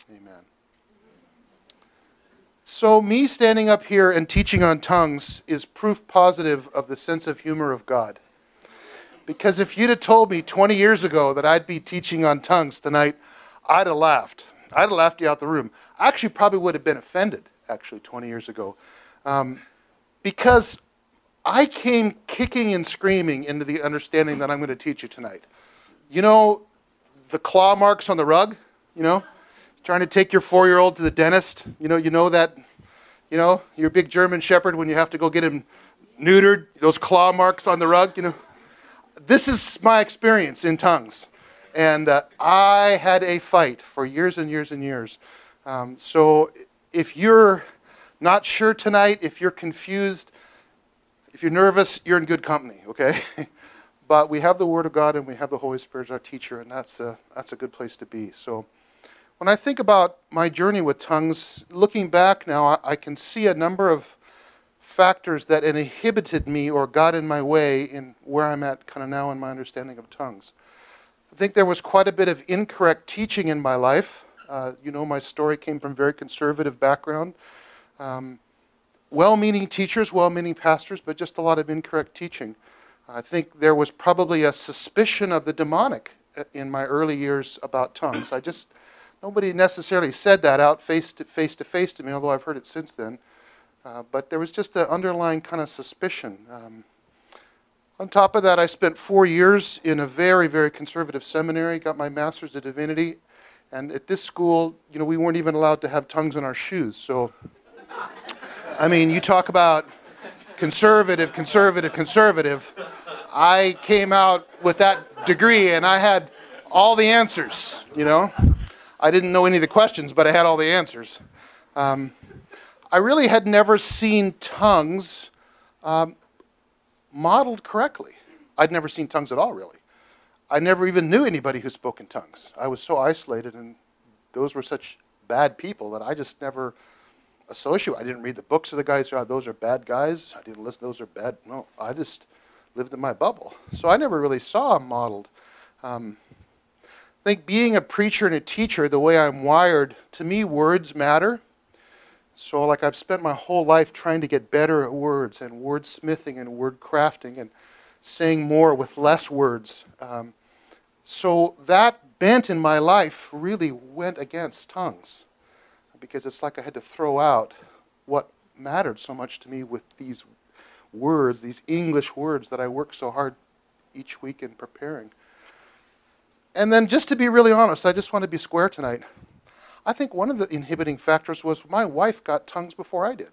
Amen. So me standing up here and teaching on tongues is proof positive of the sense of humor of God. Because if you'd have told me 20 years ago that I'd be teaching on tongues tonight, I'd have laughed. I'd have laughed you out the room. I actually probably would have been offended, 20 years ago. Because I came kicking and screaming into the understanding that I'm going to teach you tonight. You know the claw marks on the rug? You know? Trying to take your 4-year-old to the dentist? You know that, your big German shepherd when you have to go get him neutered, those claw marks on the rug, This is my experience in tongues. And I had a fight for years and years and years. So if you're not sure tonight, if you're confused, if you're nervous, you're in good company, okay? But we have the Word of God and we have the Holy Spirit as our teacher, and that's a good place to be. So when I think about my journey with tongues, looking back now, I can see a number of factors that inhibited me or got in my way in where I'm at kind of now in my understanding of tongues. I think there was quite a bit of incorrect teaching in my life. My story came from a very conservative background. Well-meaning teachers, well-meaning pastors, but just a lot of incorrect teaching. I think there was probably a suspicion of the demonic in my early years about tongues. Nobody necessarily said that out face to face to me, although I've heard it since then. But there was just an underlying kind of suspicion. On top of that, I spent 4 years in a very, very conservative seminary, got my master's of divinity, and at this school, we weren't even allowed to have tongues in our shoes. So, you talk about conservative. I came out with that degree, and I had all the answers, I didn't know any of the questions, but I had all the answers. I really had never seen tongues modeled correctly. I'd never seen tongues at all, really. I never even knew anybody who spoke in tongues. I was so isolated, and those were such bad people that I just never associated. I didn't read the books of the guys who those are bad guys. I didn't listen, those are bad. No, I just lived in my bubble. So I never really saw them modeled. I think being a preacher and a teacher, the way I'm wired, to me, words matter. So I've spent my whole life trying to get better at words and wordsmithing and word crafting and saying more with less words. So that bent in my life really went against tongues, because it's like I had to throw out what mattered so much to me with these words, these English words that I worked so hard each week in preparing. And then just to be really honest, I just want to be square tonight. I think one of the inhibiting factors was my wife got tongues before I did.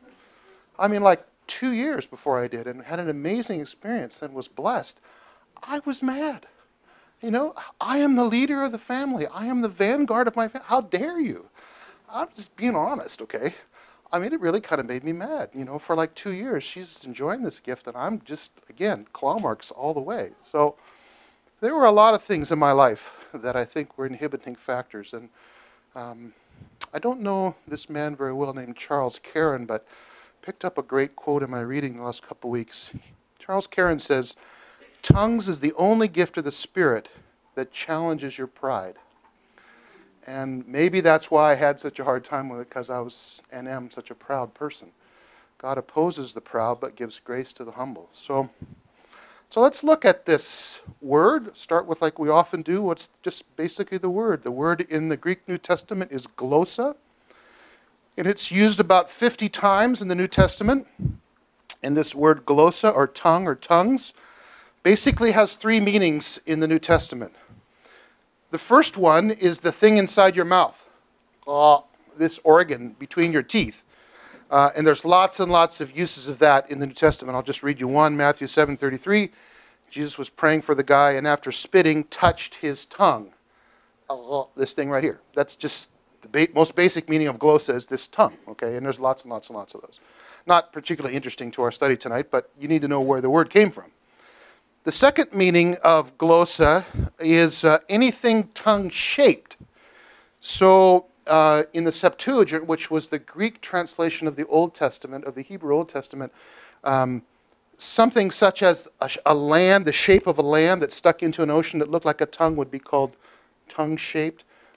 2 years before I did, and had an amazing experience and was blessed. I was mad. I am the leader of the family. I am the vanguard of my family. How dare you? I'm just being honest, okay? It really kind of made me mad. For 2 years, she's enjoying this gift, and I'm just, again, claw marks all the way. So there were a lot of things in my life that I think were inhibiting factors. And I don't know this man very well named Charles Caron, but picked up a great quote in my reading the last couple weeks. Charles Caron says, "Tongues is the only gift of the Spirit that challenges your pride." And maybe that's why I had such a hard time with it, because I was and am such a proud person. God opposes the proud, but gives grace to the humble. So let's look at this word. Start with, like we often do, what's just basically the word. The word in the Greek New Testament is glossa. And it's used about 50 times in the New Testament. And this word glossa, or tongue, or tongues, basically has 3 meanings in the New Testament. The first one is the thing inside your mouth. This organ between your teeth. And there's lots and lots of uses of that in the New Testament. I'll just read you one. Matthew 7:33. Jesus was praying for the guy, and after spitting, touched his tongue. This thing right here. That's just the most basic meaning of glossa is this tongue. Okay, and there's lots and lots and lots of those. Not particularly interesting to our study tonight, but you need to know where the word came from. The second meaning of glossa is anything tongue-shaped. So in the Septuagint, which was the Greek translation of the Old Testament, of the Hebrew Old Testament, something such as a land, the shape of a land that stuck into an ocean that looked like a tongue would be called tongue-shaped.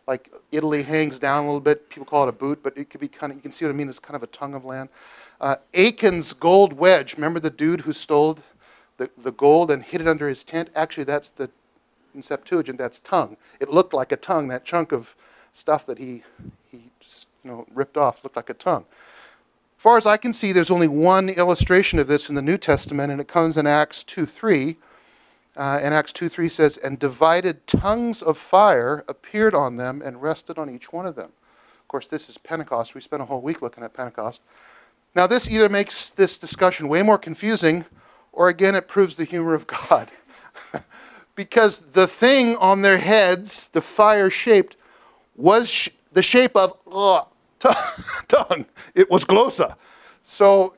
like Italy hangs down a little bit. People call it a boot, but it could be kind of, you can see what I mean, it's kind of a tongue of land. Achan's gold wedge, remember the dude who stole the gold and hid it under his tent? Actually, that's in Septuagint, that's tongue. It looked like a tongue, that chunk of stuff that he just, ripped off looked like a tongue. As far as I can see, there's only one illustration of this in the New Testament, and it comes in Acts 2:3. And Acts 2:3 says, "And divided tongues of fire appeared on them and rested on each one of them." Of course, this is Pentecost. We spent a whole week looking at Pentecost. Now, this either makes this discussion way more confusing, or again, it proves the humor of God. Because the thing on their heads, the fire-shaped, was the shape of tongue. It was glossa. So,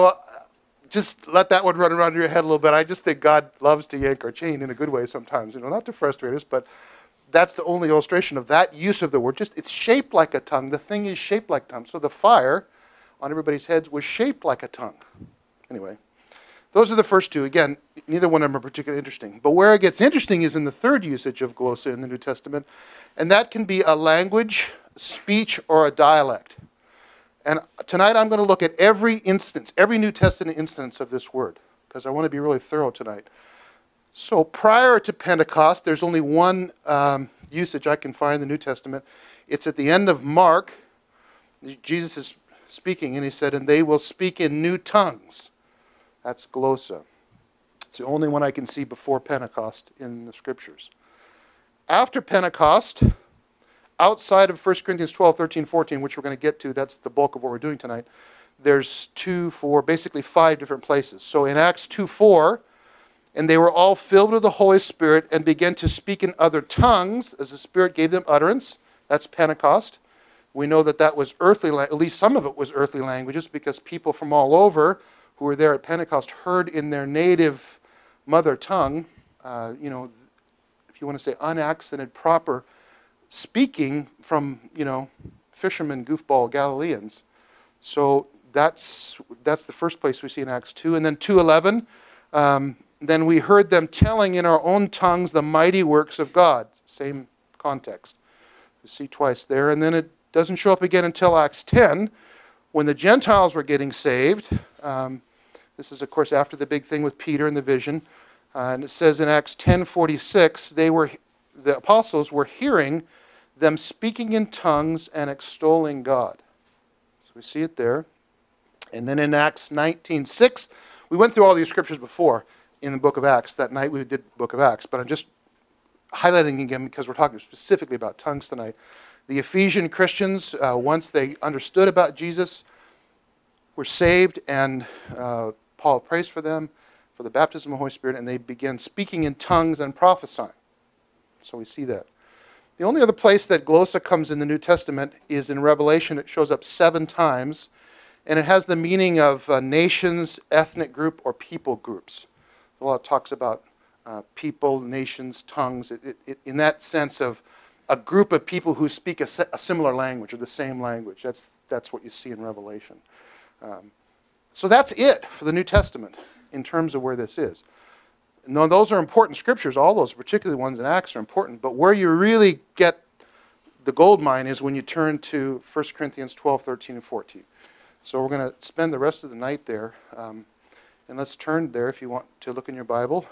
just let that one run around your head a little bit. I just think God loves to yank our chain in a good way sometimes, not to frustrate us, but that's the only illustration of that use of the word. Just, it's shaped like a tongue. The thing is shaped like a tongue. So the fire on everybody's heads was shaped like a tongue. Anyway, those are the first two. Again, neither one of them are particularly interesting. But where it gets interesting is in the third usage of glossa in the New Testament, and that can be a language, speech, or a dialect. And tonight I'm going to look at every instance, every New Testament instance of this word, because I want to be really thorough tonight. So prior to Pentecost, there's only one usage I can find in the New Testament. It's at the end of Mark. Jesus is speaking, and he said, "And they will speak in new tongues." That's glossa. It's the only one I can see before Pentecost in the Scriptures. After Pentecost, outside of 1 Corinthians 12, 13, 14, which we're going to get to, that's the bulk of what we're doing tonight, there's 2, 4, basically 5 different places. So in Acts 2:4, "And they were all filled with the Holy Spirit and began to speak in other tongues as the Spirit gave them utterance." That's Pentecost. We know that was earthly, at least some of it was earthly languages, because people from all over who were there at Pentecost heard in their native mother tongue, if you want to say unaccented, proper speaking from, fishermen, goofball Galileans. So that's the first place we see in Acts 2. And then 2:11, "Then we heard them telling in our own tongues the mighty works of God." Same context. You see twice there. And then it doesn't show up again until Acts 10, when the Gentiles were getting saved. This is, of course, after the big thing with Peter and the vision. And it says in Acts 10:46, the apostles were hearing them speaking in tongues and extolling God. So we see it there. And then in Acts 19:6, we went through all these scriptures before in the book of Acts. That night we did the book of Acts, but I'm just highlighting again because we're talking specifically about tongues tonight. The Ephesian Christians, once they understood about Jesus, were saved, and Paul prays for them, for the baptism of the Holy Spirit, and they began speaking in tongues and prophesying. So we see that. The only other place that glossa comes in the New Testament is in Revelation. It shows up 7 times, and it has the meaning of nations, ethnic group, or people groups. A lot of talks about people, nations, tongues, in that sense of a group of people who speak a similar language or the same language. That's what you see in Revelation. So that's it for the New Testament in terms of where this is. No, those are important scriptures. All those, particularly ones in Acts, are important. But where you really get the gold mine is when you turn to 1 Corinthians 12, 13, and 14. So we're going to spend the rest of the night there. And let's turn there if you want to look in your Bible.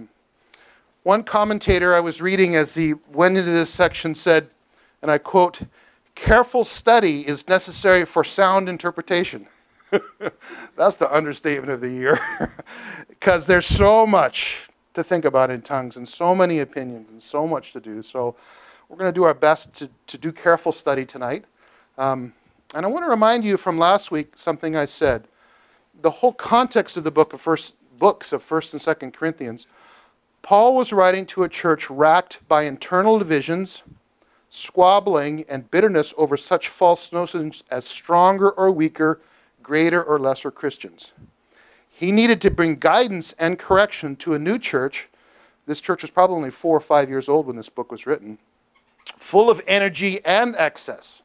One commentator I was reading as he went into this section said, and I quote, "Careful study is necessary for sound interpretation." That's the understatement of the year. Because there's so much to think about in tongues and so many opinions and so much to do. So we're going to do our best to do careful study tonight. And I want to remind you from last week something I said. The whole context of the books of 1st and 2nd Corinthians, Paul was writing to a church racked by internal divisions, squabbling, and bitterness over such false notions as stronger or weaker, greater or lesser Christians. He needed to bring guidance and correction to a new church. This church was probably only 4 or 5 years old when this book was written, full of energy and excess.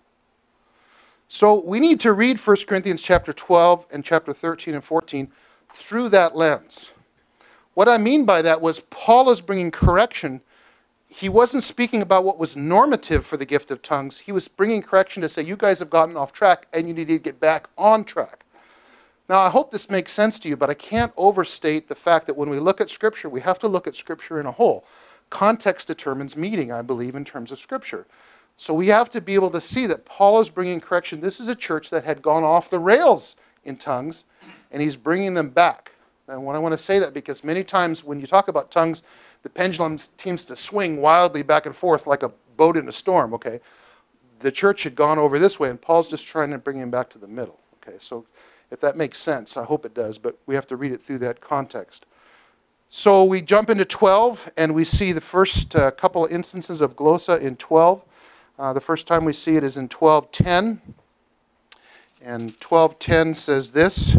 So we need to read 1 Corinthians chapter 12 and chapter 13 and 14 through that lens. What I mean by that was Paul is bringing correction he wasn't speaking about what was normative for the gift of tongues. He was bringing correction to say, you guys have gotten off track and you need to get back on track. Now, I hope this makes sense to you, but I can't overstate the fact that when we look at Scripture, we have to look at Scripture in a whole. Context determines meaning, I believe, in terms of Scripture. So we have to be able to see that Paul is bringing correction. This is a church that had gone off the rails in tongues, and he's bringing them back. And when I want to say that, because many times when you talk about tongues, the pendulum seems to swing wildly back and forth like a boat in a storm, okay? The church had gone over this way, and Paul's just trying to bring him back to the middle, okay? So if that makes sense, I hope it does, but we have to read it through that context. So we jump into 12, and we see the first couple of instances of glossa in 12. The first time we see it is in 12:10, and 12:10 says this.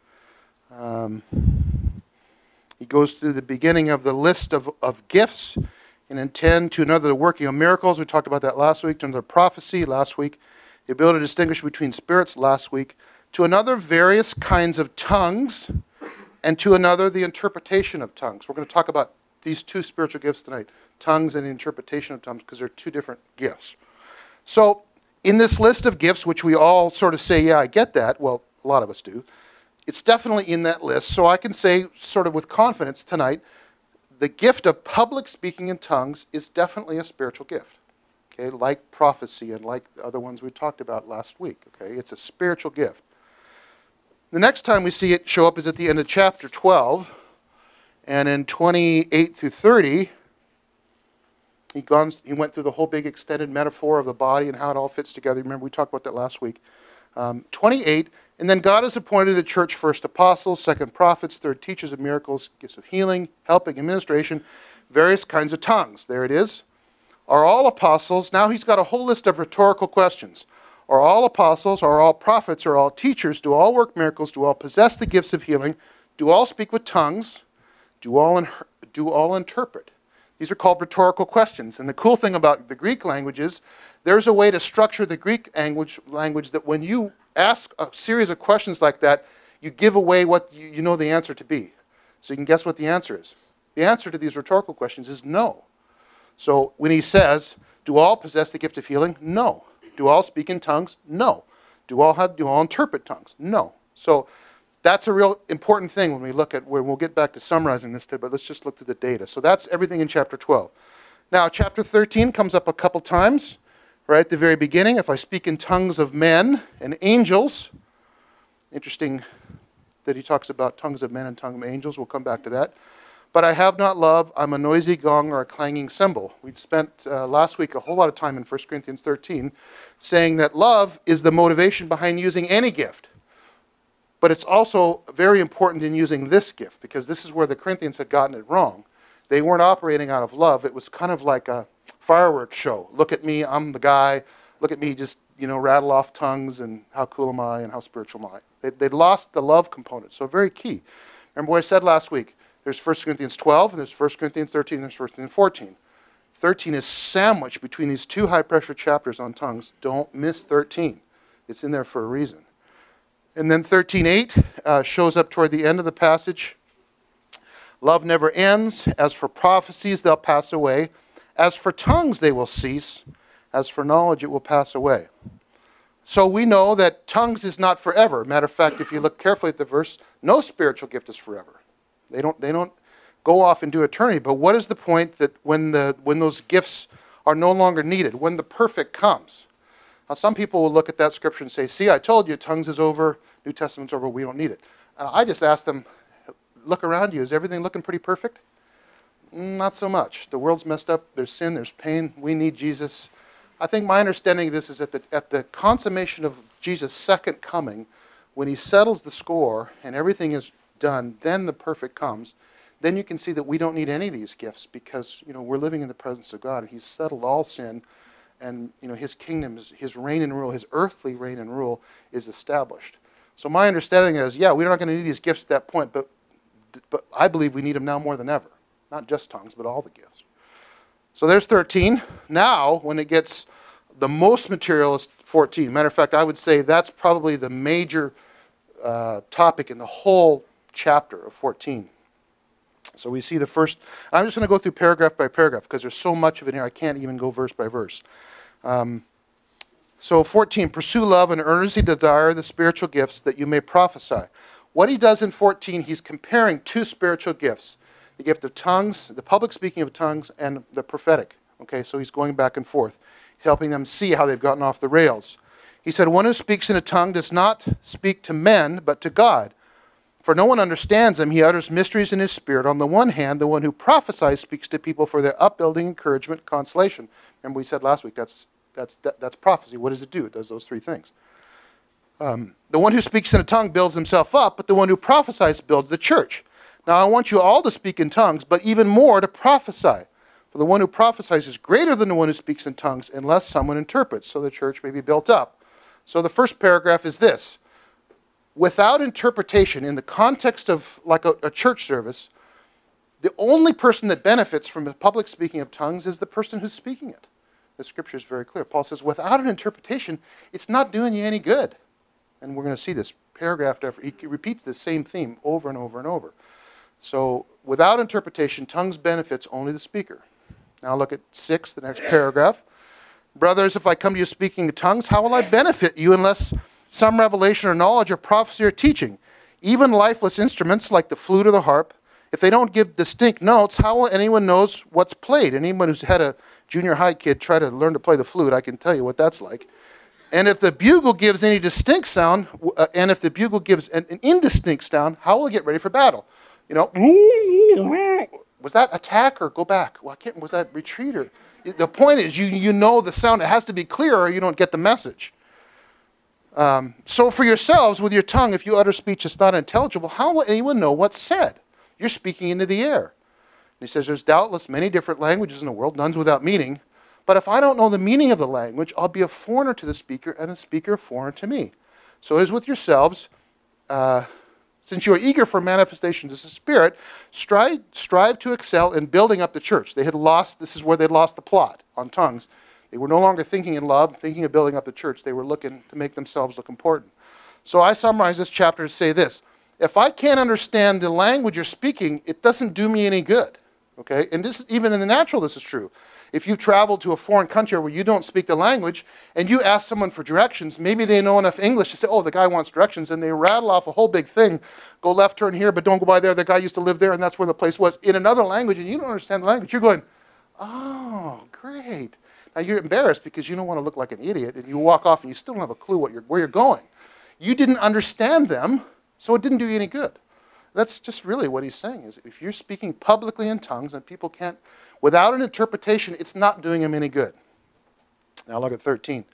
He goes through the beginning of the list of gifts, and in 10, to another the working of miracles. We talked about that last week. To another prophecy last week. The ability to distinguish between spirits last week. To another various kinds of tongues, and to another the interpretation of tongues. We're going to talk about these two spiritual gifts tonight, tongues and the interpretation of tongues, because they're two different gifts. So in this list of gifts, which we all sort of say, yeah, I get that. Well, a lot of us do. It's definitely in that list. So I can say sort of with confidence tonight, the gift of public speaking in tongues is definitely a spiritual gift. Okay, like prophecy and like the other ones we talked about last week. Okay, it's a spiritual gift. The next time we see it show up is at the end of chapter 12. And in 28 through 30, he went through the whole big extended metaphor of the body and how it all fits together. Remember, we talked about that last week. 28, and then God has appointed the church first apostles, second prophets, third teachers of miracles, gifts of healing, helping, administration, various kinds of tongues. There it is. Are all apostles? Now he's got a whole list of rhetorical questions. Are all apostles, are all prophets, are all teachers, do all work miracles, do all possess the gifts of healing, do all speak with tongues, do all interpret? These are called rhetorical questions. And the cool thing about the Greek language is there's a way to structure the Greek language that when you ask a series of questions like that, you give away what you know the answer to be. So you can guess what the answer is. The answer to these rhetorical questions is no. So when he says, do all possess the gift of healing? No. Do all speak in tongues? No. Do all interpret tongues? No. So that's a real important thing when we look at, we'll get back to summarizing this today, but let's just look through the data. So that's everything in chapter 12. Now, chapter 13 comes up a couple times, right at the very beginning. If I speak in tongues of men and angels, interesting that he talks about tongues of men and tongues of angels. We'll come back to that. But I have not love, I'm a noisy gong or a clanging cymbal. We spent last week a whole lot of time in 1 Corinthians 13 saying that love is the motivation behind using any gift. But it's also very important in using this gift, because this is where the Corinthians had gotten it wrong. They weren't operating out of love. It was kind of like a fireworks show. Look at me, I'm the guy. Look at me just, rattle off tongues and how cool am I and how spiritual am I. They'd lost the love component, so very key. Remember what I said last week? There's 1 Corinthians 12, and there's 1 Corinthians 13, and there's 1 Corinthians 14. 13 is sandwiched between these two high-pressure chapters on tongues. Don't miss 13. It's in there for a reason. And then 13:8 shows up toward the end of the passage. Love never ends. As for prophecies, they'll pass away. As for tongues, they will cease. As for knowledge, it will pass away. So we know that tongues is not forever. Matter of fact, if you look carefully at the verse, no spiritual gift is forever. They don't go off into eternity. But what is the point that when those gifts are no longer needed, when the perfect comes? Now, some people will look at that scripture and say, see, I told you, tongues is over, New Testament's over, we don't need it. And I just ask them, look around you, is everything looking pretty perfect? Not so much. The world's messed up, there's sin, there's pain, we need Jesus. I think my understanding of this is at the consummation of Jesus' second coming, when he settles the score and everything is done, then the perfect comes. Then you can see that we don't need any of these gifts because we're living in the presence of God and he's settled all sin, and his kingdom, his reign and rule, his earthly reign and rule is established. So my understanding is, yeah, we're not going to need these gifts at that point, but I believe we need them now more than ever. Not just tongues, but all the gifts. So there's 13. Now, when it gets the most material is 14. Matter of fact, I would say that's probably the major topic in the whole chapter of 14. So we see the first, I'm just going to go through paragraph by paragraph because there's so much of it here I can't even go verse by verse. So 14, pursue love and earnestly desire the spiritual gifts that you may prophesy. What he does in 14, he's comparing two spiritual gifts, the gift of tongues, the public speaking of tongues, and the prophetic. Okay, so he's going back and forth. He's helping them see how they've gotten off the rails. He said, one who speaks in a tongue does not speak to men, but to God. For no one understands him. He utters mysteries in his spirit. On the one hand, the one who prophesies speaks to people for their upbuilding, encouragement, consolation. Remember we said last week, that's prophecy. What does it do? It does those three things. The one who speaks in a tongue builds himself up, but the one who prophesies builds the church. Now I want you all to speak in tongues, but even more to prophesy. For the one who prophesies is greater than the one who speaks in tongues, unless someone interprets, so the church may be built up. So the first paragraph is this. Without interpretation, in the context of like a church service, the only person that benefits from the public speaking of tongues is the person who's speaking it. The scripture is very clear. Paul says, without an interpretation, it's not doing you any good. And we're going to see this paragraph after. He repeats the same theme over and over and over. So without interpretation, tongues benefits only the speaker. Now look at 6, the next paragraph. Brothers, if I come to you speaking in tongues, how will I benefit you unless some revelation or knowledge or prophecy or teaching? Even lifeless instruments like the flute or the harp, if they don't give distinct notes, how will anyone knows what's played? Anyone who's had a junior high kid try to learn to play the flute, I can tell you what that's like. And if the bugle gives any distinct sound, and if the bugle gives an indistinct sound, how will it get ready for battle? You know, was that attack or go back? Well, was that retreat? Or, the point is, you know the sound. It has to be clear or you don't get the message. So for yourselves, with your tongue, if you utter speech that's not intelligible, how will anyone know what's said? You're speaking into the air. And he says, there's doubtless many different languages in the world, none's without meaning. But if I don't know the meaning of the language, I'll be a foreigner to the speaker and the speaker a foreigner to me. So it is with yourselves. Since you are eager for manifestations of the Spirit, strive to excel in building up the church. They had lost, this is where they'd lost the plot on tongues. They were no longer thinking in love, thinking of building up the church. They were looking to make themselves look important. So I summarize this chapter to say this. If I can't understand the language you're speaking, it doesn't do me any good. Okay? And this, even in the natural, this is true. If you've traveled to a foreign country where you don't speak the language and you ask someone for directions, maybe they know enough English to say, oh, the guy wants directions, and they rattle off a whole big thing. Go left, turn here, but don't go by there. The guy used to live there, and that's where the place was. In another language, and you don't understand the language. You're going, oh, great. Now, you're embarrassed because you don't want to look like an idiot, and you walk off and you still don't have a clue where you're going. You didn't understand them, so it didn't do you any good. That's just really what he's saying, is if you're speaking publicly in tongues and people can't, without an interpretation, it's not doing them any good. Now look at 13,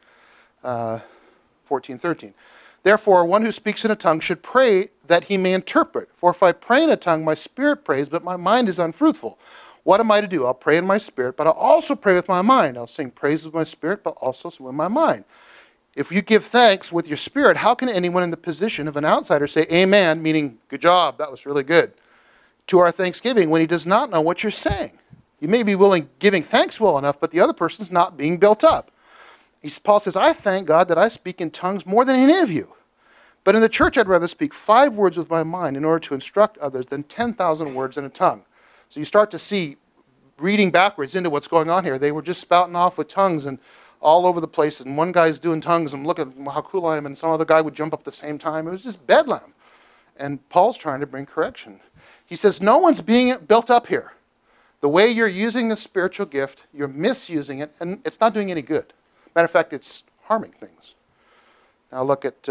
14, 13. Therefore, one who speaks in a tongue should pray that he may interpret. For if I pray in a tongue, my spirit prays, but my mind is unfruitful. What am I to do? I'll pray in my spirit, but I'll also pray with my mind. I'll sing praises with my spirit, but also with my mind. If you give thanks with your spirit, how can anyone in the position of an outsider say amen, meaning good job, that was really good, to our thanksgiving when he does not know what you're saying? You may be giving thanks well enough, but the other person's not being built up. Paul says, I thank God that I speak in tongues more than any of you. But in the church, I'd rather speak 5 words with my mind in order to instruct others than 10,000 words in a tongue. So you start to see, reading backwards into what's going on here. They were just spouting off with tongues and all over the place, and one guy's doing tongues, and look at how cool I am, and some other guy would jump up at the same time. It was just bedlam. And Paul's trying to bring correction. He says, no one's being built up here. The way you're using the spiritual gift, you're misusing it, and it's not doing any good. Matter of fact, it's harming things. Now look at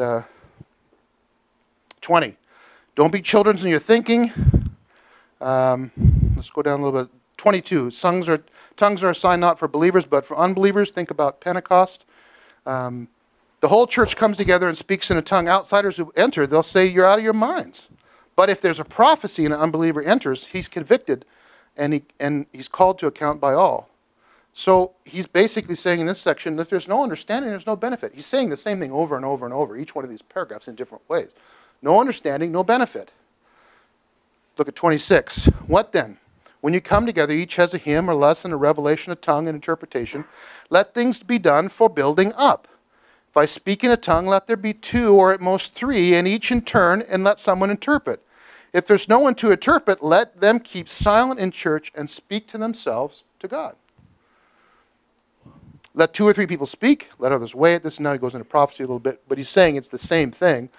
20. Don't be children in your thinking. Let's go down a little bit. 22. Tongues are a sign not for believers, but for unbelievers. Think about Pentecost. The whole church comes together and speaks in a tongue. Outsiders who enter, they'll say, you're out of your minds. But if there's a prophecy and an unbeliever enters, he's convicted, and he's called to account by all. So he's basically saying in this section, if there's no understanding, there's no benefit. He's saying the same thing over and over and over, each one of these paragraphs in different ways. No understanding, no benefit. Look at 26. What then? When you come together, each has a hymn or lesson, a revelation, a tongue, and interpretation. Let things be done for building up. If I speak in a tongue, let there be 2 or at most 3, and each in turn, and let someone interpret. If there's no one to interpret, let them keep silent in church and speak to themselves to God. Let 2 or 3 people speak, let others weigh it. This now he goes into prophecy a little bit, but he's saying it's the same thing.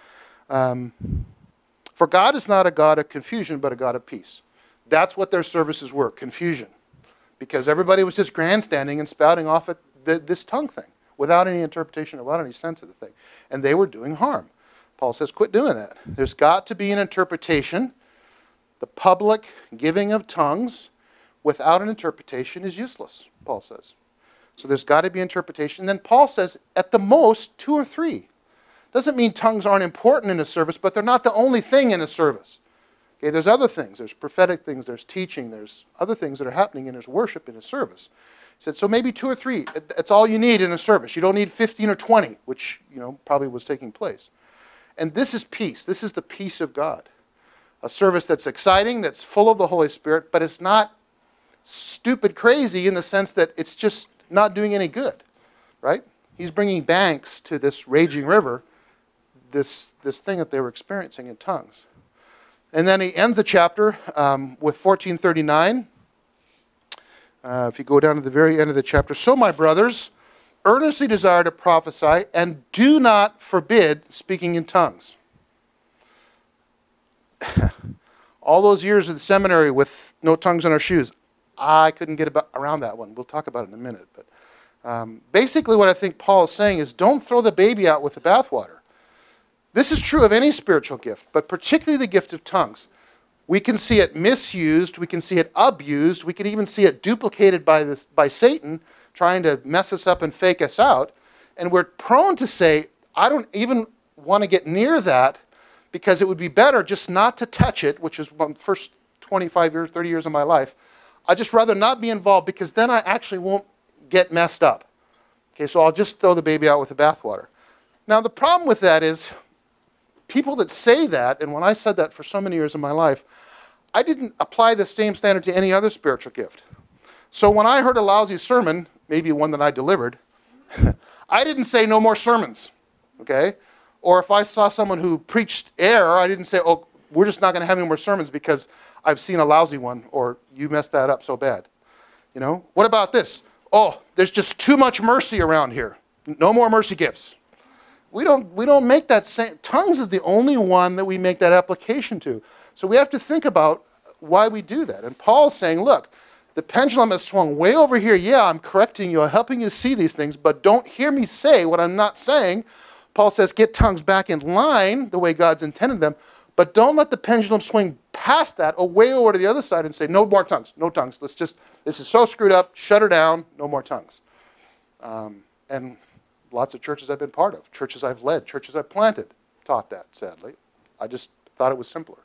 For God is not a God of confusion, but a God of peace. That's what their services were, confusion. Because everybody was just grandstanding and spouting off at this tongue thing without any interpretation, without any sense of the thing. And they were doing harm. Paul says, quit doing that. There's got to be an interpretation. The public giving of tongues without an interpretation is useless, Paul says. So there's got to be interpretation. Then Paul says, at the most, 2 or 3. Doesn't mean tongues aren't important in a service, but they're not the only thing in a service. Okay, there's other things. There's prophetic things, there's teaching, there's other things that are happening, and there's worship in a service. He said, so maybe 2 or 3. It's all you need in a service. You don't need 15 or 20, which probably was taking place. And this is peace. This is the peace of God. A service that's exciting, that's full of the Holy Spirit, but it's not stupid crazy in the sense that it's just not doing any good, right? He's bringing banks to this raging river, this thing that they were experiencing in tongues. And then he ends the chapter with 1439. If you go down to the very end of the chapter, so my brothers, earnestly desire to prophesy and do not forbid speaking in tongues. All those years of the seminary with no tongues in our shoes, I couldn't get around that one. We'll talk about it in a minute. But basically what I think Paul is saying is don't throw the baby out with the bathwater. This is true of any spiritual gift, but particularly the gift of tongues. We can see it misused. We can see it abused. We can even see it duplicated by Satan trying to mess us up and fake us out. And we're prone to say, I don't even want to get near that because it would be better just not to touch it, which is the first 25 years, 30 years of my life. I'd just rather not be involved because then I actually won't get messed up. Okay, so I'll just throw the baby out with the bathwater. Now the problem with that is people that say that, and when I said that for so many years of my life, I didn't apply the same standard to any other spiritual gift. So when I heard a lousy sermon, maybe one that I delivered, I didn't say no more sermons, okay? Or if I saw someone who preached air, I didn't say, oh, we're just not going to have any more sermons because I've seen a lousy one, or you messed that up so bad. What about this? Oh, there's just too much mercy around here. No more mercy gifts. We don't make that same. Tongues is the only one that we make that application to. So we have to think about why we do that. And Paul's saying, look, the pendulum has swung way over here. Yeah, I'm correcting you, I'm helping you see these things, but don't hear me say what I'm not saying. Paul says, get tongues back in line the way God's intended them, but don't let the pendulum swing past that or way over to the other side and say, no more tongues, no tongues. This is so screwed up, shut her down, no more tongues. And lots of churches I've been part of, churches I've led, churches I've planted, taught that, sadly. I just thought it was simpler.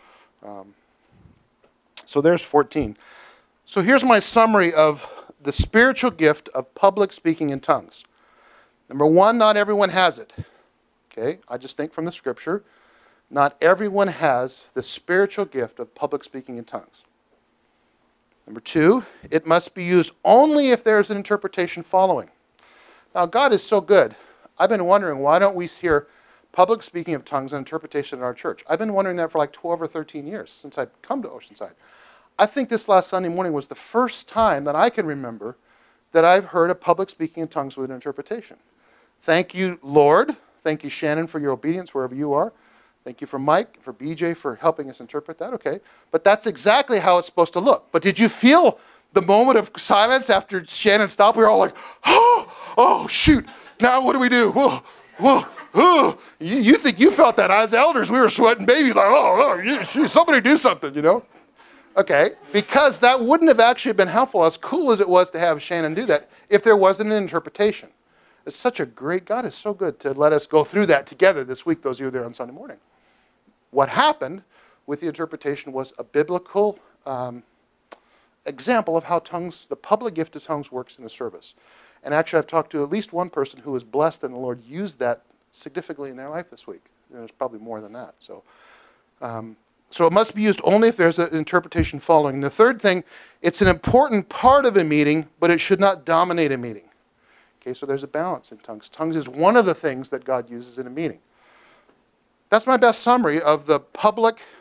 So there's 14. So here's my summary of the spiritual gift of public speaking in tongues. Number 1, not everyone has it. Okay, I just think from the scripture, not everyone has the spiritual gift of public speaking in tongues. Number 2, it must be used only if there's an interpretation following. Now, God is so good. I've been wondering, why don't we hear public speaking of tongues and interpretation in our church? I've been wondering that for like 12 or 13 years since I've come to Oceanside. I think this last Sunday morning was the first time that I can remember that I've heard a public speaking in tongues with an interpretation. Thank you, Lord. Thank you, Shannon, for your obedience wherever you are. Thank you for Mike, for BJ, for helping us interpret that. Okay. But that's exactly how it's supposed to look. But did you feel the moment of silence after Shannon stopped? We were all like, oh, shoot. Now what do we do? Whoa, whoa, whoa. You think you felt that. As elders, we were sweating babies like, somebody do something, Okay, because that wouldn't have actually been helpful, as cool as it was to have Shannon do that, if there wasn't an interpretation. It's such a great, God is so good to let us go through that together this week, those of you there on Sunday morning. What happened with the interpretation was a biblical example of how tongues, the public gift of tongues, works in the service. And actually, I've talked to at least one person who was blessed and the Lord used that significantly in their life this week. And there's probably more than that. So it must be used only if there's an interpretation following. And the third thing, it's an important part of a meeting, but it should not dominate a meeting. Okay, so there's a balance in tongues. Tongues is one of the things that God uses in a meeting. That's my best summary of the public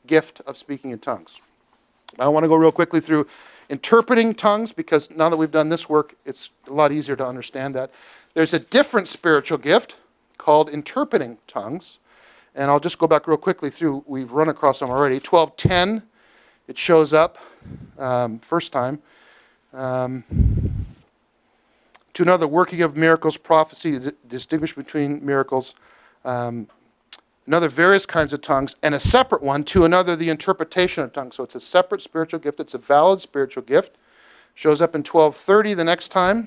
gift of speaking in tongues. I want to go real quickly through interpreting tongues, because now that we've done this work, it's a lot easier to understand that. There's a different spiritual gift called interpreting tongues. And I'll just go back real quickly through. We've run across them already. 12:10, it shows up first time. To another, working of miracles, prophecy, distinguish between miracles. Another, various kinds of tongues, and a separate one, to another, the interpretation of tongues. So it's a separate spiritual gift. It's a valid spiritual gift. Shows up in 12:30 the next time.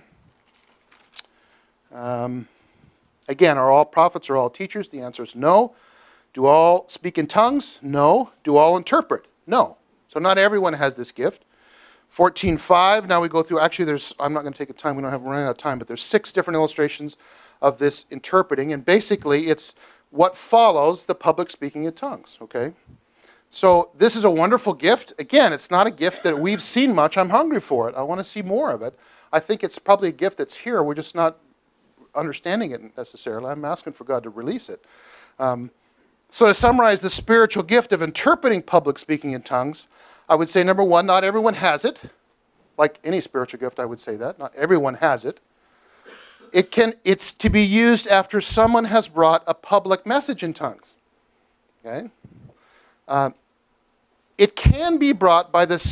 Again, are all prophets or all teachers? The answer is no. Do all speak in tongues? No. Do all interpret? No. So not everyone has this gift. 14:5, now we go through, actually I'm not going to take the time, we're running out of time, but there's 6 different illustrations of this interpreting, and basically it's what follows the public speaking in tongues, okay? So this is a wonderful gift. Again, it's not a gift that we've seen much. I'm hungry for it. I want to see more of it. I think it's probably a gift that's here. We're just not understanding it necessarily. I'm asking for God to release it. So to summarize the spiritual gift of interpreting public speaking in tongues, I would say, number one, not everyone has it. Like any spiritual gift, I would say that. Not everyone has it. It's to be used after someone has brought a public message in tongues. Okay? It can be brought by the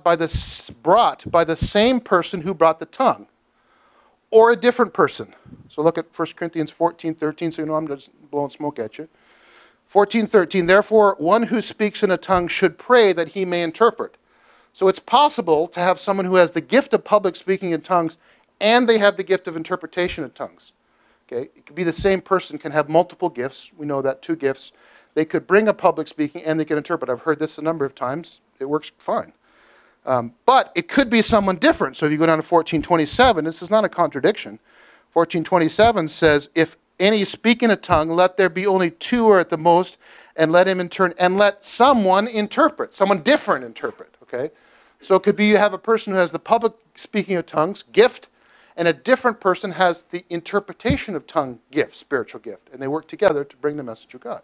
same person who brought the tongue, or a different person. So look at 1 Corinthians 14:13, so you know I'm just blowing smoke at you. 14:13, therefore, one who speaks in a tongue should pray that he may interpret. So it's possible to have someone who has the gift of public speaking in tongues and they have the gift of interpretation of tongues. Okay? It could be the same person can have multiple gifts. We know that, 2 gifts. They could bring a public speaking and they can interpret. I've heard this a number of times. It works fine. But it could be someone different. So if you go down to 14:27, this is not a contradiction. 14:27 says, if any speak in a tongue, let there be only 2 or at the most, and let him in turn, and let someone interpret, someone different interpret, okay? So it could be you have a person who has the public speaking of tongues gift, and a different person has the interpretation of tongue gift, spiritual gift, and they work together to bring the message of God.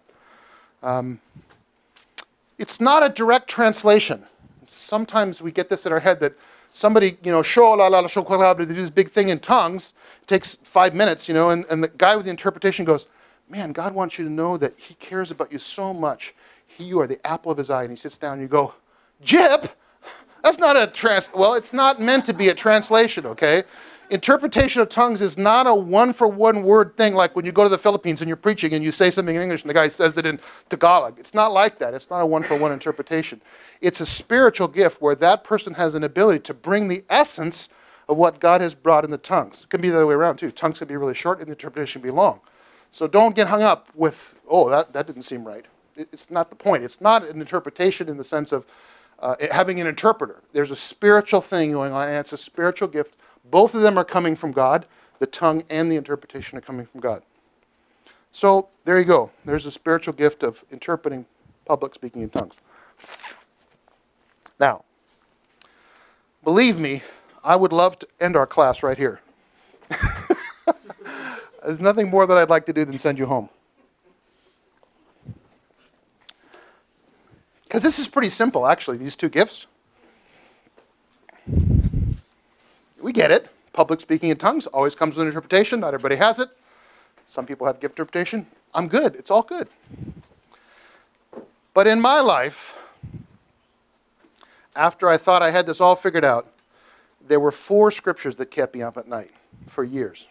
It's not a direct translation. Sometimes we get this in our head that somebody, they do this big thing in tongues, it takes 5 minutes, and the guy with the interpretation goes, man, God wants you to know that he cares about you so much. You are the apple of his eye. And he sits down and you go, Jip, that's not well, it's not meant to be a translation, okay? Interpretation of tongues is not a one-for-one word thing like when you go to the Philippines and you're preaching and you say something in English and the guy says it in Tagalog. It's not like that. It's not a one-for-one interpretation. It's a spiritual gift where that person has an ability to bring the essence of what God has brought in the tongues. It can be the other way around too. Tongues can be really short and the interpretation can be long. So don't get hung up with, that didn't seem right. It's not the point. It's not an interpretation in the sense of having an interpreter. There's a spiritual thing going on, and it's a spiritual gift. Both of them are coming from God. The tongue and the interpretation are coming from God. So there you go. There's a spiritual gift of interpreting public speaking in tongues. Now, believe me, I would love to end our class right here. There's nothing more that I'd like to do than send you home. Because this is pretty simple, actually, these 2 gifts. We get it. Public speaking in tongues always comes with interpretation. Not everybody has it. Some people have gift interpretation. I'm good. It's all good. But in my life, after I thought I had this all figured out, there were 4 scriptures that kept me up at night for years.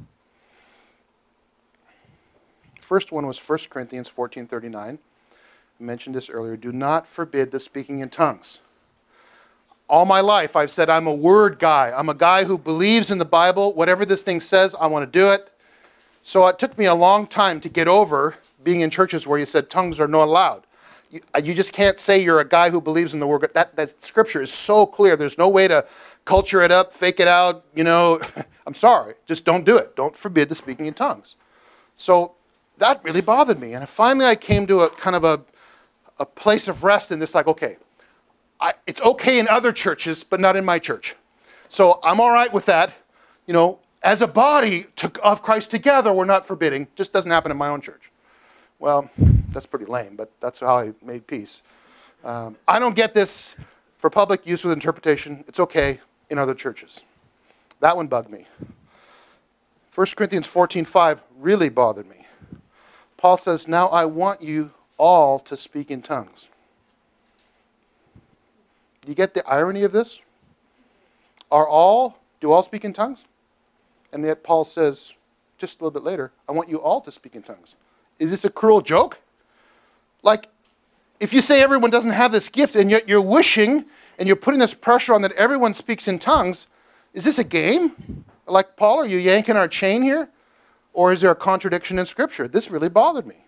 First one was 1 Corinthians 14:39. I mentioned this earlier. Do not forbid the speaking in tongues. All my life I've said I'm a word guy. I'm a guy who believes in the Bible. Whatever this thing says, I want to do it. So it took me a long time to get over being in churches where you said tongues are not allowed. You just can't say you're a guy who believes in the word. That scripture is so clear. There's no way to culture it up, fake it out. I'm sorry. Just don't do it. Don't forbid the speaking in tongues. So that really bothered me. And finally I came to a kind of a place of rest in this, like, okay, it's okay in other churches, but not in my church. So I'm all right with that. As a body of Christ together, we're not forbidding. Just doesn't happen in my own church. Well, that's pretty lame, but that's how I made peace. I don't get this for public use with interpretation. It's okay in other churches. That one bugged me. 1 Corinthians 14:5 really bothered me. Paul says, now I want you all to speak in tongues. Do you get the irony of this? Do all speak in tongues? And yet Paul says, just a little bit later, I want you all to speak in tongues. Is this a cruel joke? Like, if you say everyone doesn't have this gift and yet you're wishing and you're putting this pressure on that everyone speaks in tongues, is this a game? Like, Paul, are you yanking our chain here? Or is there a contradiction in Scripture? This really bothered me.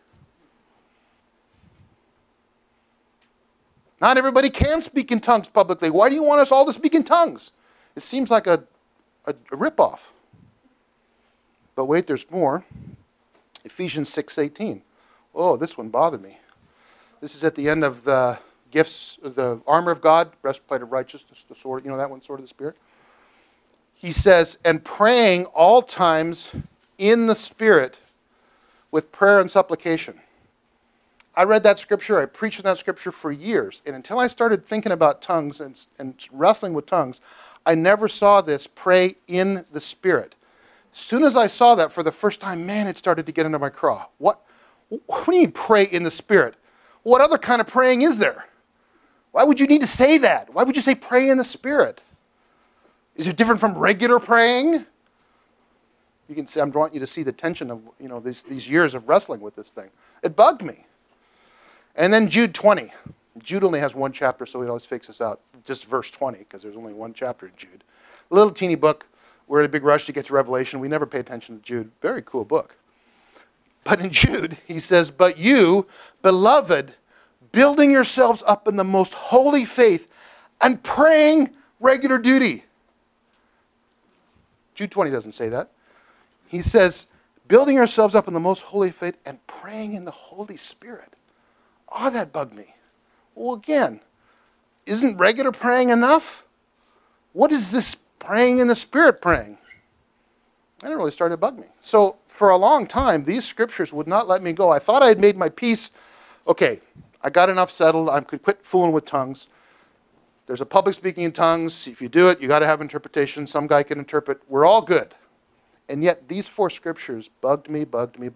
Not everybody can speak in tongues publicly. Why do you want us all to speak in tongues? It seems like a ripoff. But wait, there's more. Ephesians 6:18. Oh, this one bothered me. This is at the end of the gifts, the armor of God, breastplate of righteousness, the sword, that one, sword of the Spirit. He says, and praying all times in the Spirit with prayer and supplication. I read that scripture, I preached on that scripture for years, and until I started thinking about tongues and wrestling with tongues, I never saw this pray in the Spirit. As soon as I saw that for the first time, man, it started to get into my craw. What do you mean pray in the Spirit? What other kind of praying is there? Why would you need to say that? Why would you say pray in the Spirit? Is it different from regular praying? You can see, I'm drawing you to see the tension of these years of wrestling with this thing. It bugged me. And then Jude 20. Jude only has one chapter, so he always fakes us out. Just verse 20, because there's only one chapter in Jude. A little teeny book. We're in a big rush to get to Revelation. We never pay attention to Jude. Very cool book. But in Jude, he says, but you, beloved, building yourselves up in the most holy faith and praying regular duty. Jude 20 doesn't say that. He says, building yourselves up in the most holy faith and praying in the Holy Spirit. Oh, that bugged me. Well, again, isn't regular praying enough? What is this praying in the Spirit praying? And it really started to bug me. So for a long time, these scriptures would not let me go. I thought I had made my peace. Okay, I got enough settled. I could quit fooling with tongues. There's a public speaking in tongues. If you do it, you got to have interpretation. Some guy can interpret. We're all good. And yet these four scriptures bugged me.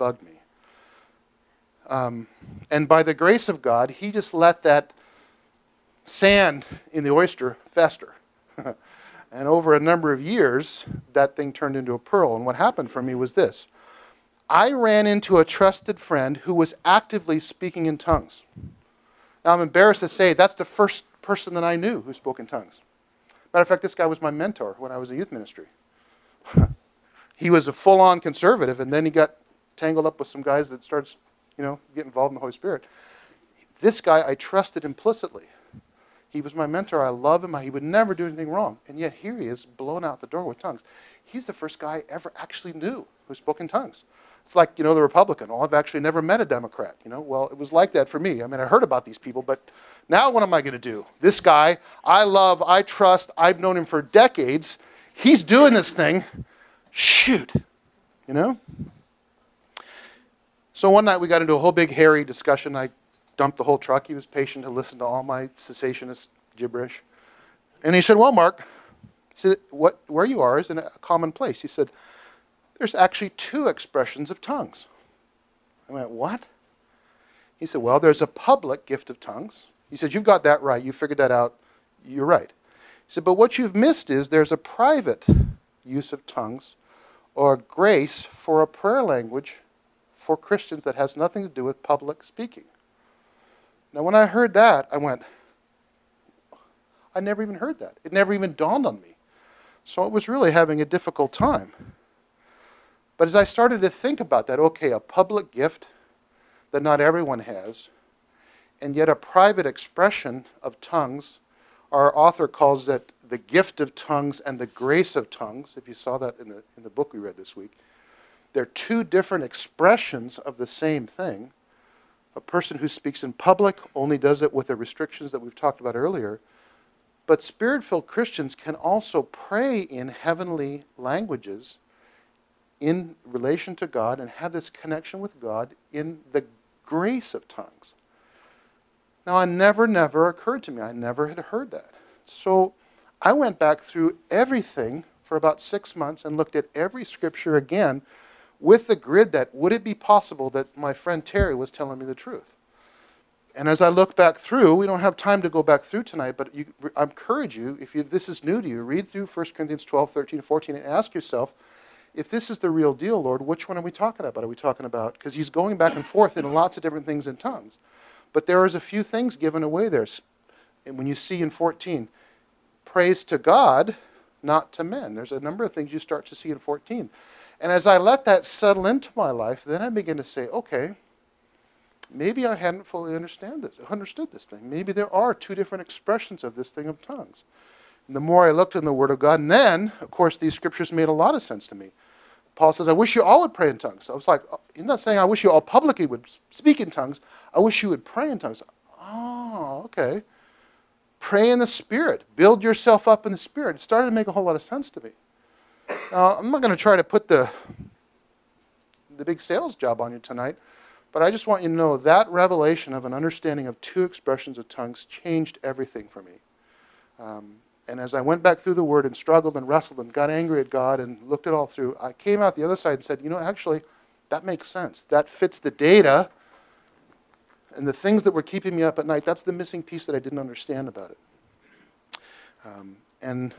And by the grace of God, he just let that sand in the oyster fester. And over a number of years, that thing turned into a pearl. And what happened for me was this. I ran into a trusted friend who was actively speaking in tongues. Now, I'm embarrassed to say that's the first person that I knew who spoke in tongues. Matter of fact, this guy was my mentor when I was in youth ministry. He was a full-on conservative, and then he got tangled up with some guys that started, get involved in the Holy Spirit. This guy, I trusted implicitly. He was my mentor. I love him. He would never do anything wrong. And yet here he is, blown out the door with tongues. He's the first guy I ever actually knew who spoke in tongues. It's like, the Republican. Well, I've actually never met a Democrat. Well, it was like that for me. I mean, I heard about these people, but now what am I going to do? This guy, I love, I trust, I've known him for decades. He's doing this thing. Shoot. So one night we got into a whole big hairy discussion. I dumped the whole truck. He was patient to listen to all my cessationist gibberish. And he said, well, Mark, where you are is in a common place. He said, there's actually two expressions of tongues. I went, what? He said, well, there's a public gift of tongues. He said, you've got that right. You figured that out. You're right. He said, but what you've missed is there's a private use of tongues or grace for a prayer language for Christians that has nothing to do with public speaking. Now, when I heard that, I went, I never even heard that. It never even dawned on me. So I was really having a difficult time. But as I started to think about that, okay, a public gift that not everyone has, and yet a private expression of tongues, our author calls that the gift of tongues and the grace of tongues. If you saw that in the book we read this week, they're two different expressions of the same thing. A person who speaks in public only does it with the restrictions that we've talked about earlier. But Spirit-filled Christians can also pray in heavenly languages in relation to God and have this connection with God in the grace of tongues. Now, it never occurred to me. I never had heard that. So I went back through everything for about 6 months and looked at every scripture again with the grid that, would it be possible that my friend Terry was telling me the truth? And as I look back through, we don't have time to go back through tonight, but I encourage you, if this is new to you, read through 1 Corinthians 12, 13, 14, and ask yourself, if this is the real deal, Lord, which one are we talking about? Are we talking about, because he's going back and forth in lots of different things in tongues. But there is a few things given away there. And when you see in 14, praise to God, not to men. There's a number of things you start to see in 14. And as I let that settle into my life, then I begin to say, okay, maybe I hadn't fully understood this thing. Maybe there are two different expressions of this thing of tongues. And the more I looked in the Word of God, and then, of course, these scriptures made a lot of sense to me. Paul says, I wish you all would pray in tongues. I was like, he's not saying I wish you all publicly would speak in tongues. I wish you would pray in tongues. Oh, okay. Pray in the Spirit. Build yourself up in the Spirit. It started to make a whole lot of sense to me. Now, I'm not going to try to put the big sales job on you tonight, but I just want you to know that revelation of an understanding of two expressions of tongues changed everything for me. And as I went back through the Word and struggled and wrestled and got angry at God and looked it all through, I came out the other side and said, actually, that makes sense. That fits the data and the things that were keeping me up at night. That's the missing piece that I didn't understand about it. And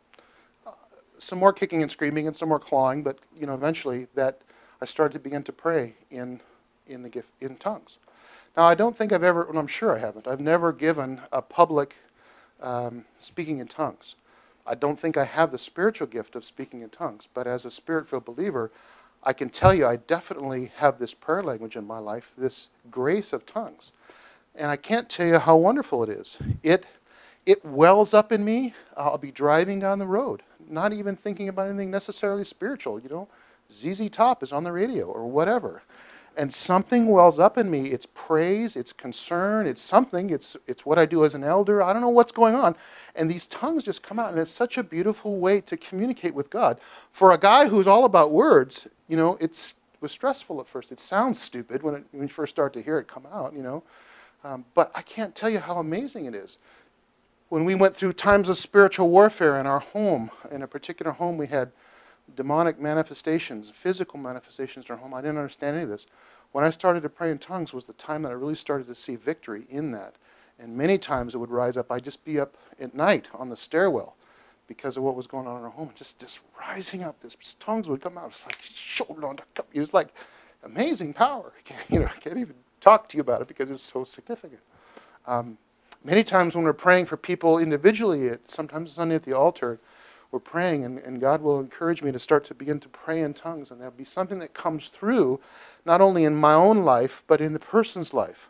some more kicking and screaming and some more clawing, but eventually that I started to begin to pray in tongues. Now, I don't think I've ever, and I'm sure I haven't, I've never given a public speaking in tongues. I don't think I have the spiritual gift of speaking in tongues, but as a Spirit-filled believer, I can tell you I definitely have this prayer language in my life, this grace of tongues. And I can't tell you how wonderful it is. It wells up in me. I'll be driving down the road, not even thinking about anything necessarily spiritual. ZZ Top is on the radio or whatever. And something wells up in me. It's praise, it's concern, it's something. It's what I do as an elder. I don't know what's going on. And these tongues just come out, and it's such a beautiful way to communicate with God. For a guy who's all about words, it was stressful at first. It sounds stupid when you first start to hear it come out, but I can't tell you how amazing it is. When we went through times of spiritual warfare in our home, in a particular home we had demonic manifestations, physical manifestations in our home. I didn't understand any of this. When I started to pray in tongues was the time that I really started to see victory in that. And many times it would rise up. I'd just be up at night on the stairwell because of what was going on in our home. Just rising up. This tongues would come out. It's like shoulder on the cup. It was like amazing power. I can't even talk to you about it because it's so significant. Many times when we're praying for people individually, sometimes Sunday at the altar, we're praying, and God will encourage me to start to begin to pray in tongues, and there'll be something that comes through, not only in my own life, but in the person's life.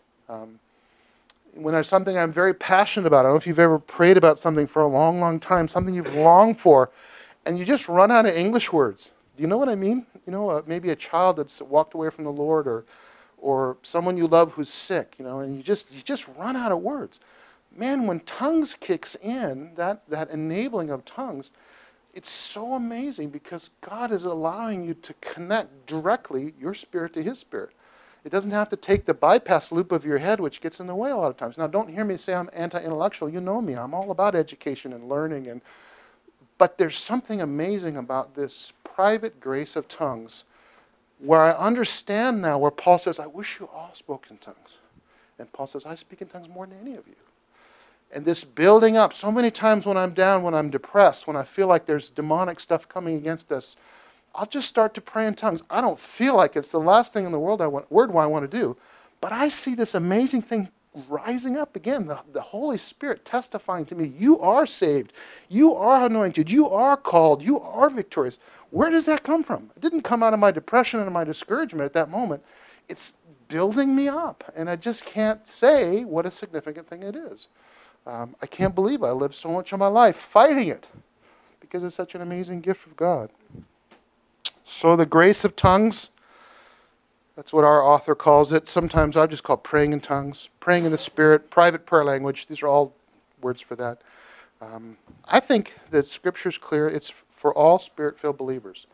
When there's something I'm very passionate about, I don't know if you've ever prayed about something for a long, long time, something you've longed for, and you just run out of English words. Do you know what I mean? Maybe a child that's walked away from the Lord, or someone you love who's sick, and you just run out of words. Man, when tongues kicks in, that enabling of tongues, it's so amazing because God is allowing you to connect directly your spirit to His Spirit. It doesn't have to take the bypass loop of your head, which gets in the way a lot of times. Now, don't hear me say I'm anti-intellectual. You know me. I'm all about education and learning. But there's something amazing about this private grace of tongues where I understand now where Paul says, I wish you all spoke in tongues. And Paul says, I speak in tongues more than any of you. And this building up, so many times when I'm down, when I'm depressed, when I feel like there's demonic stuff coming against us, I'll just start to pray in tongues. I don't feel like it's the last thing in the world I want to do, but I see this amazing thing rising up again, the Holy Spirit testifying to me, you are saved, you are anointed, you are called, you are victorious. Where does that come from? It didn't come out of my depression and my discouragement at that moment. It's building me up, and I just can't say what a significant thing it is. I can't believe I lived so much of my life fighting it because it's such an amazing gift of God. So the grace of tongues, that's what our author calls it. Sometimes I just call praying in tongues, praying in the Spirit, private prayer language. These are all words for that. I think that Scripture's clear. It's for all Spirit-filled believers.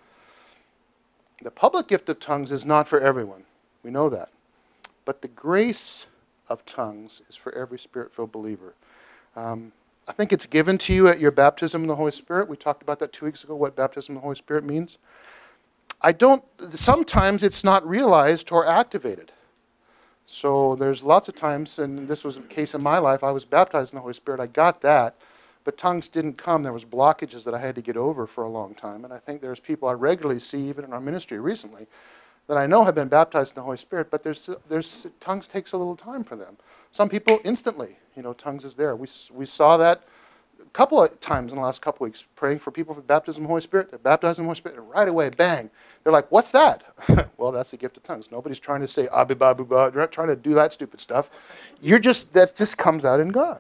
The public gift of tongues is not for everyone. We know that. But the grace of tongues is for every Spirit-filled believer. I think it's given to you at your baptism in the Holy Spirit. We talked about that 2 weeks ago, what baptism in the Holy Spirit means. Sometimes it's not realized or activated. So there's lots of times, and this was the case in my life, I was baptized in the Holy Spirit, I got that, but tongues didn't come. There was blockages that I had to get over for a long time. And I think there's people I regularly see, even in our ministry recently, that I know have been baptized in the Holy Spirit, but tongues takes a little time for them. Some people instantly, tongues is there. We saw that a couple of times in the last couple of weeks, praying for people for baptism in the Holy Spirit. They're baptized in the Holy Spirit, and right away, bang. They're like, what's that? Well, that's the gift of tongues. Nobody's trying to say, abi ba bu ba. They're not trying to do that stupid stuff. That just comes out in God,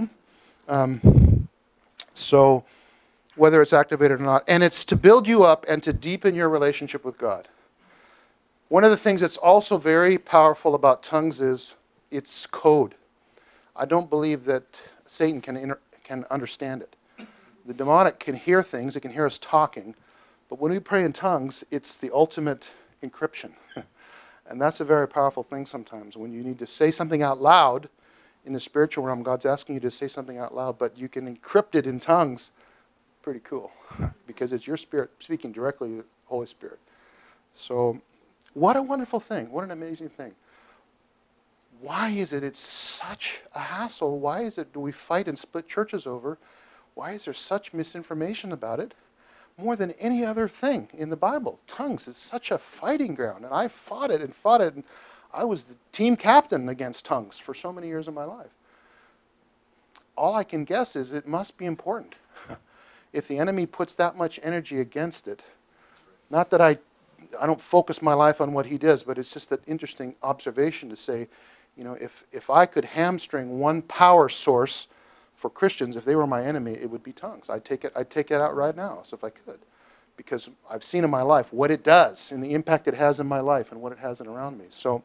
So whether it's activated or not, and it's to build you up and to deepen your relationship with God. One of the things that's also very powerful about tongues is it's code. I don't believe that Satan can understand it. The demonic can hear things, it can hear us talking, but when we pray in tongues, it's the ultimate encryption. And that's a very powerful thing sometimes, when you need to say something out loud in the spiritual realm. God's asking you to say something out loud, but you can encrypt it in tongues. Pretty cool, because it's your spirit speaking directly to the Holy Spirit. So, what a wonderful thing. What an amazing thing. Why is it's such a hassle? Why do we fight and split churches over? Why is there such misinformation about it? More than any other thing in the Bible. Tongues is such a fighting ground. And I fought it. And I was the team captain against tongues for so many years of my life. All I can guess is it must be important. If the enemy puts that much energy against it, not that I don't focus my life on what he does, but it's just an interesting observation to say, if I could hamstring one power source for Christians, if they were my enemy, it would be tongues. I'd take it out right now, so if I could. Because I've seen in my life what it does and the impact it has in my life and what it has around me. So,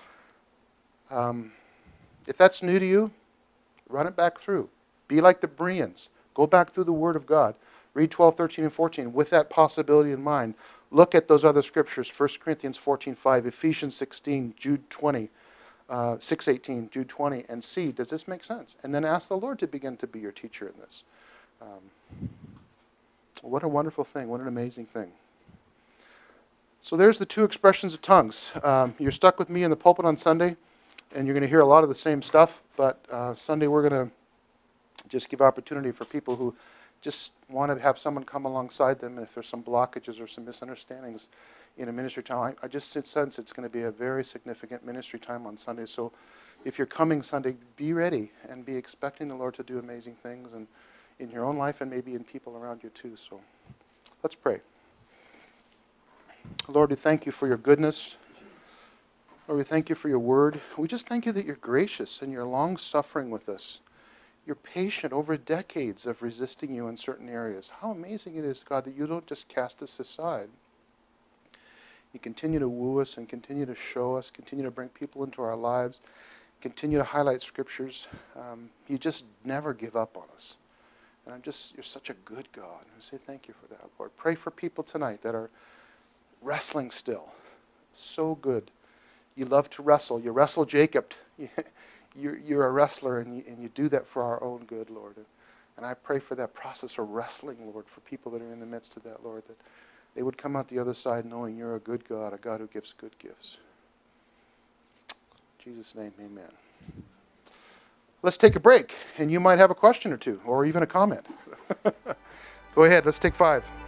if that's new to you, run it back through. Be like the Bereans. Go back through the Word of God. Read 12, 13, and 14 with that possibility in mind. Look at those other scriptures, 1 Corinthians 14:5, Ephesians 16, Jude 20, 6:18, Jude 20, and see, does this make sense? And then ask the Lord to begin to be your teacher in this. What a wonderful thing. What an amazing thing. So there's the two expressions of tongues. You're stuck with me in the pulpit on Sunday, and you're going to hear a lot of the same stuff, but Sunday we're going to just give opportunity for people who just want to have someone come alongside them if there's some blockages or some misunderstandings in a ministry time. I just sense it's going to be a very significant ministry time on Sunday. So if you're coming Sunday, be ready and be expecting the Lord to do amazing things and in your own life and maybe in people around you too. So let's pray. Lord, we thank you for your goodness. Lord, we thank you for your word. We just thank you that you're gracious and you're long-suffering with us. You're patient over decades of resisting you in certain areas. How amazing it is, God, that you don't just cast us aside. You continue to woo us and continue to show us, continue to bring people into our lives, continue to highlight scriptures. You just never give up on us. And you're such a good God. I say thank you for that, Lord. Pray for people tonight that are wrestling still. So good. You love to wrestle. You wrestle Jacob. You're a wrestler, and you do that for our own good, Lord. And I pray for that process of wrestling, Lord, for people that are in the midst of that, Lord, that they would come out the other side knowing you're a good God, a God who gives good gifts. In Jesus' name, amen. Let's take a break, and you might have a question or two, or even a comment. Go ahead, let's take 5.